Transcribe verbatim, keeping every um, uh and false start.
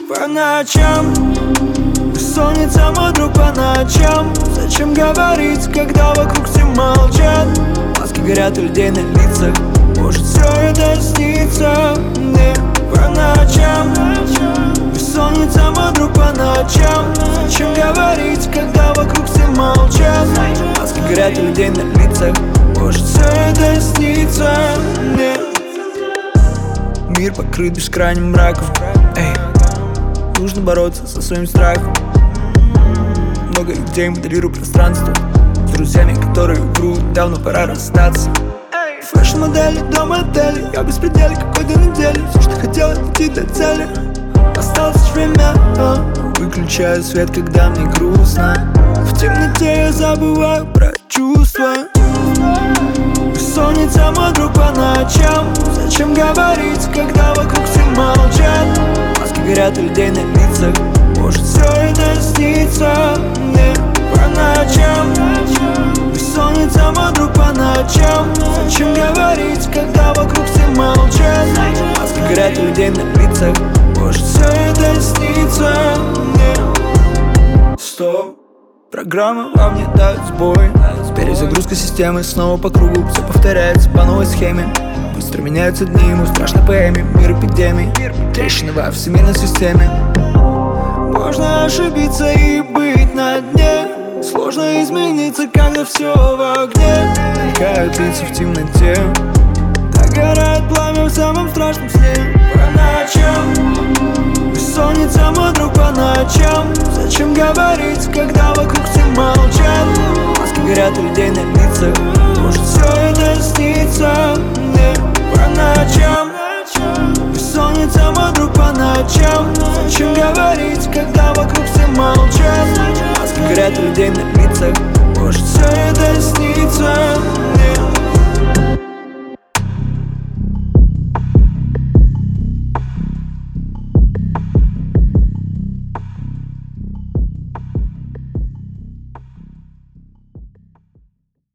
по ночам. Бессонница, мой друг, по ночам. Зачем говорить, когда вокруг все молчат? Маски горят у людей на лицах. Может, все это снится мне по ночам. Бессонница, мой друг, по ночам. Зачем говорить, когда вокруг все молчат? Маски горят у людей на лицах. Может, все это снится мне. Мир покрыт бескрайним мраком. Эй, нужно бороться со своим страхом. Много идей, моделирую пространство. С друзьями, которые врут, давно пора расстаться. Фэшн-модели, дом-отели, я в беспределе какой-то недели. Все, что хотел, дойти до цели. Осталось лишь время, а. Выключаю свет, когда мне грустно. В темноте я забываю про чувства. Бессонница, мой друг, по ночам. Зачем говорить, когда вокруг все молчат? Маски горят у людей на лицах. Может, все это снится мне по ночам. Бессонница, мой друг, по ночам. Зачем говорить, когда вокруг все молчат? Маски горят у людей на лицах. Может, все это снится мне. Стоп, программа во мне дает сбой. Перезагрузка системы, снова по кругу. Все повторяется по новой схеме. Быстро меняются дни, мы в страшной поэме. Мир эпидемии, трещины во всемирной системе. Можно ошибиться и быть на дне. Сложно измениться, когда все в огне. Мелькают лица в темноте. Догорает пламя в самом страшном сне. По ночам. Бессонница, мой друг, по ночам. Зачем говорить, когда вокруг все молчат? Маски горят у людей на лицах. Может, все это снится мне по ночам. Бессонница, мой друг, по ночам. Зачем говорить, когда вокруг все молчат? Маски горят у людей на лицах. Может, все это снится